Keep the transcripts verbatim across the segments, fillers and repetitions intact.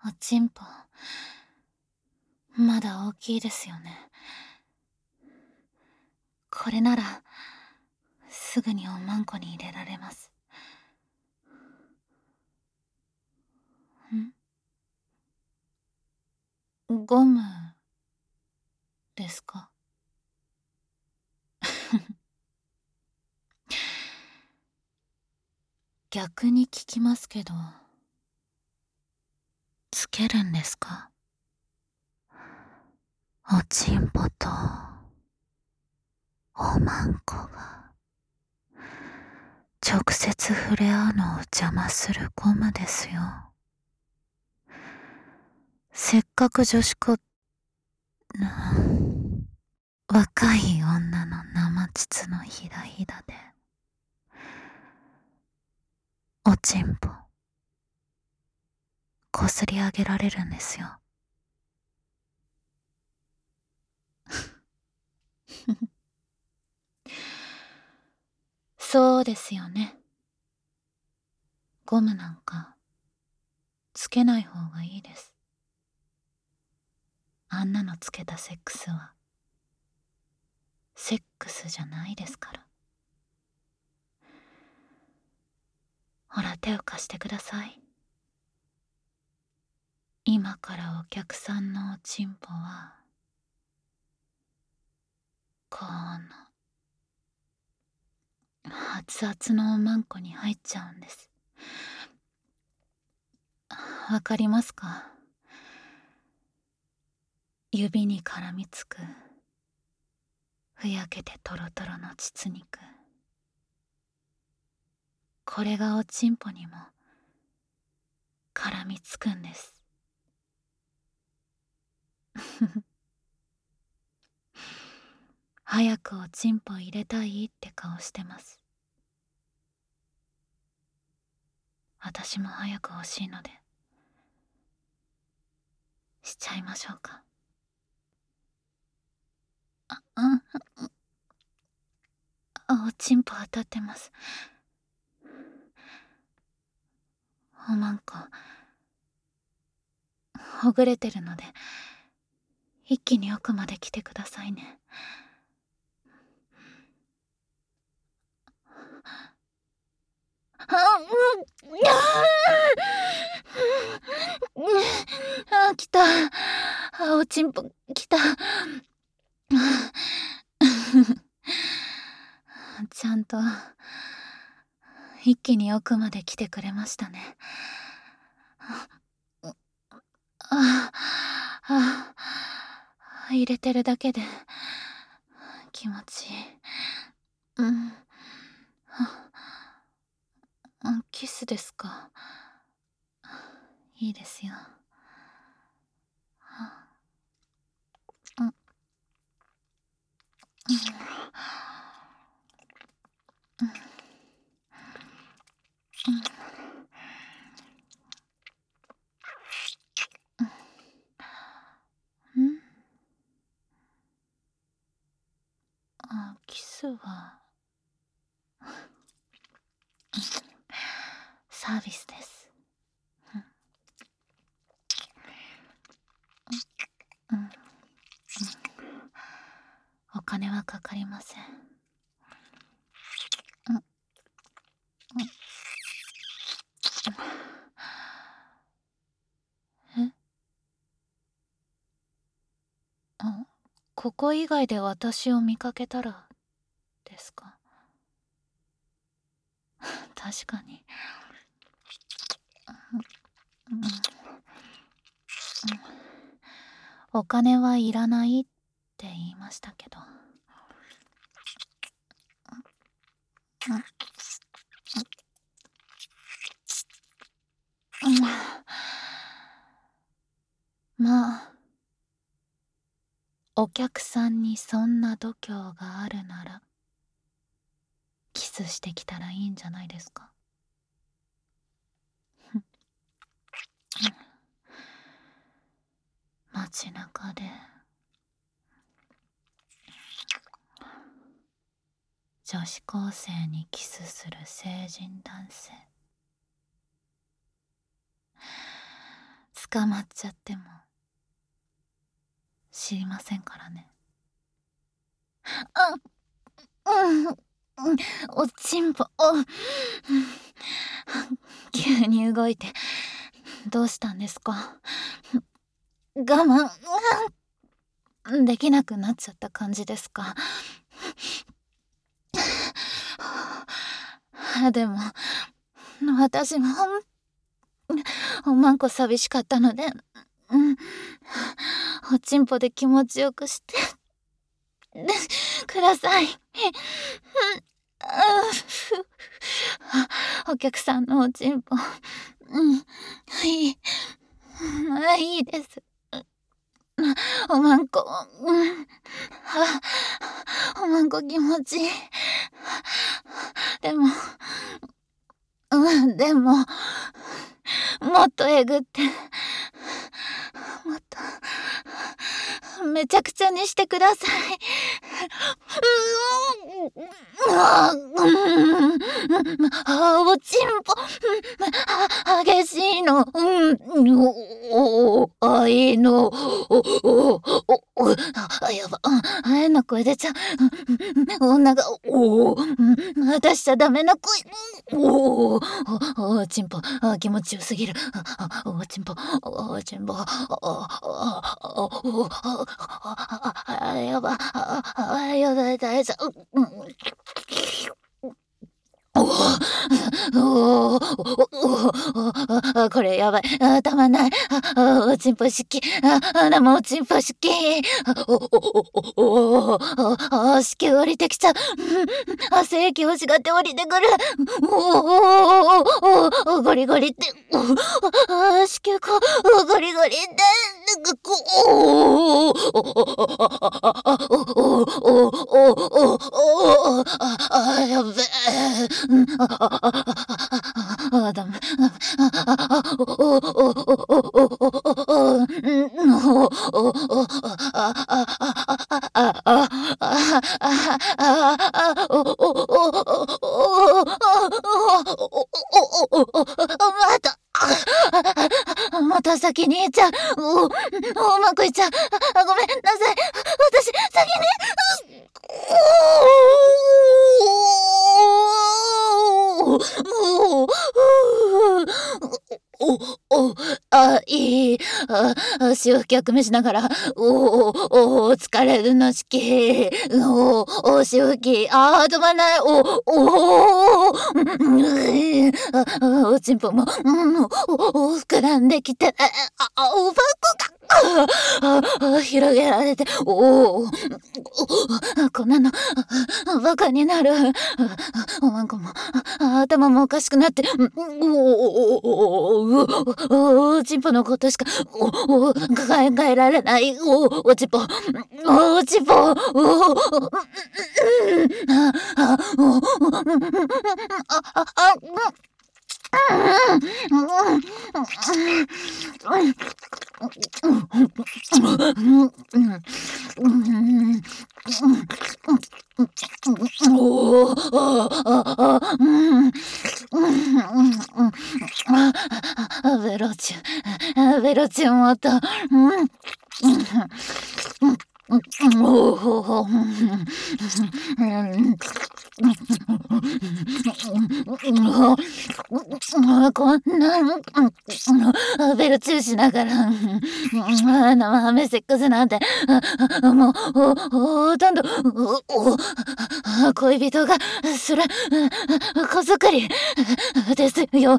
おちんぽまだ大きいですよね。これならすぐにおまんこに入れられます。んゴムですか？逆に聞きますけど、つけるんですか？おちんぽとおまんこが直接触れ合うのを邪魔するゴムですよ。せっかく女子校、若い女の生膣のひだひだでおちんぽこすり上げられるんですよ。そうですよね。ゴムなんかつけない方がいいです。あんなのつけたセックスはセックスじゃないですから。ほら手を貸してください。今からお客さんのおちんぽはこの熱々のおまんこに入っちゃうんです。わかりますか？指に絡みつくふやけてトロトロの膣肉、これがおちんぽにも絡みつくんです。早くおちんぽ入れたいって顔してます。私も早く欲しいのでしちゃいましょうか。あ、うん、あ、おちんぽ当たってます。おまんこほぐれてるので一気に奥まで来てくださいね。あ、うん、ああ、来た。あ、おちんぽ来た。ちゃんと一気に奥まで来てくれましたね。ああ、ああ、入れてるだけで気持ちいい。うん。あ、キスですか？いいですよ。うん。うん。あ、キスはサービスです。うん、うん、お金はかかりません。うん、うん、え、あ、ここ以外で私を見かけたらですか？確かに。うん、うん、お金はいらないって言いましたけど。うん、うん、まあお客さんにそんな度胸があるならキスしてきたらいいんじゃないですか？街中で女子高生にキスする成人男性、 捕まっちゃっても知りませんからね。あ、うん、うん、おちんぽ、お、うん、急に動いてどうしたんですか？我慢、うん、できなくなっちゃった感じですか？でも私もおまんこ寂しかったので、うん、おちんぽで気持ちよくしてください。お客さんのおちんぽ、うん、いい、あ、いいです。おまんこ、うん、おまんこ気持ちいい。でも、うん、でも、もっとえぐって、もっと、めちゃくちゃにしてください。あ、おちんぽ、激しいの、うん、お、あ、いいの、お、お、お、あ、やば、変な声出ちゃう。女が、お、出しちゃダメな声、お、おちんぽ、気持ちよすぎる。おちんぽ、おちんぽ、あ、やば、あ、やばい、大丈夫。おお、おお、これやばい。あ、たまんない。あ、おちんぽしき。あ、なもおちんぽしき。おお、おお、あ、しき降りてきちゃう。あ、性器欲しがって降りてくる。おお、おゴリゴリって。あ、子宮こう、ゴリゴリって。こう、おお、おお、おお、おお、おお、あ、やべえ。あ、ダメ。おお、おお、おお、おお、の、おお、あ、あ、あ、あ、あ、あ、あ、あ、あ、おお、おお、おお、また、また先に行っちゃう。お、うまくいっちゃう。ごめんなさい。私、先に。もう、お、お、あ、いい。あ、潮吹きをくめしながら、おお、お、疲れるのしき。おお、潮吹き、あ、止まんない。お、おお、あ、おちんぽも、お、膨らんできて、あ、おばこが。あ、広げられて、おお、こんなのバカになる。おまんこも頭もおかしくなって、おお、ちんぽのことしか考えられない。おおちんぽ、おちんぽ、おお、あ、あ、あ、うん、うん、うん、ベロチュ、ベロチュもっと、うん、うん、おお、こんなベルチューしながら生ハメセックスなんてもうほとんど恋人がする子作りですよ。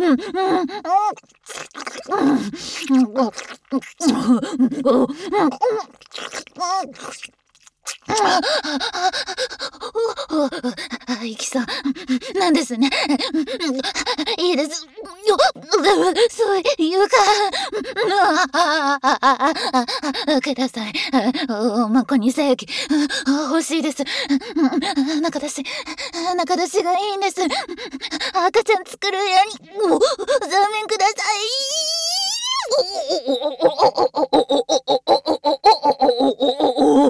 あ、いきそうなんですね。いいです。そういうか、ください。おまんこに精液欲しいです。中出し、中出しがいいんです。赤ちゃん作るように、残念ください。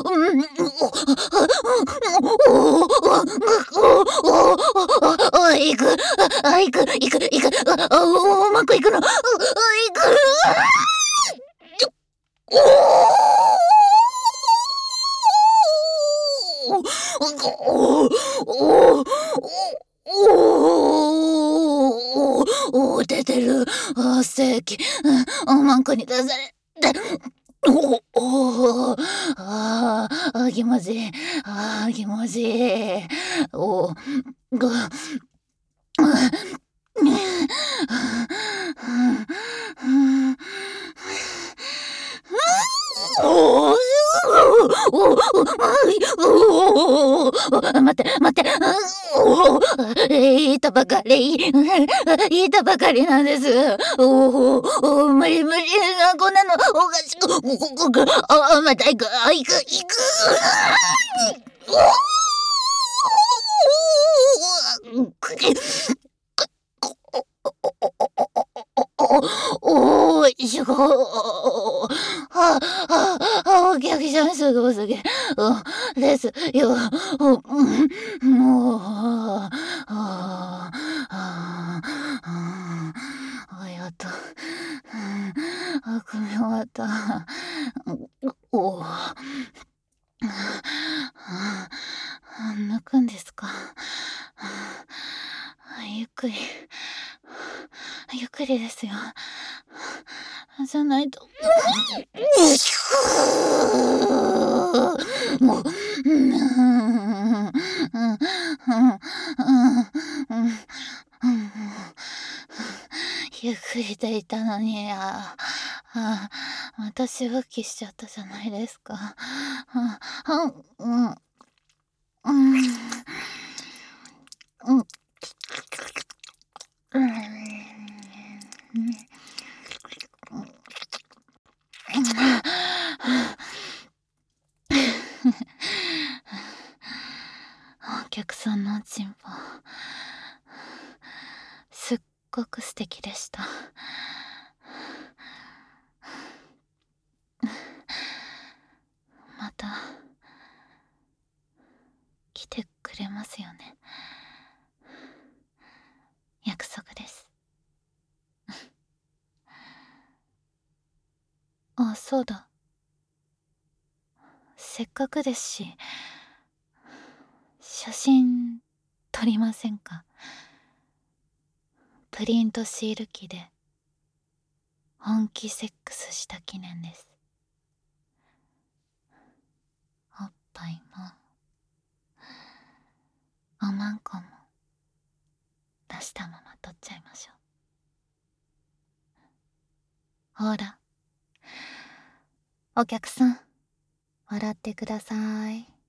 あ、行く。あ、行く、行く、行く。あ、あ、うまくいくの。あ、行く。おお。おお。おお。お出てる。あ、正規。うん、マンコに出されて。おお。ああ、気持ちいい。ああ、気持ちいい。おぐ。おお、おお、おお、待って待って、おお、いたばかり、いたばかりなんです。おお、無理無理、こんなのおかしく、あ、また行く、行く、行く。おお、いしょ。はあ、はあ、お客さんすごすぎ。うん、ですよ。うん、もう、ああ、ああ、あ、やっと、あ、組み終わった。おお。抜くんですか。ゆっくり、ゆっくりですよ。じゃないと。もう、うん、うん、うん、うん、うん、ゆっくりでいたのに、ああ、私復帰しちゃったじゃないですか。ああ、うん、うん、うん、うん。お客さんのおちんぽ、すっごく素敵でした。また来てくれますよね。約束です。あ、そうだ。せっかくですし、写真撮りませんか？プリントシール機で本気セックスした記念です。おっぱいもおまんこも出したまま撮っちゃいましょう。ほら、お客さん笑ってください。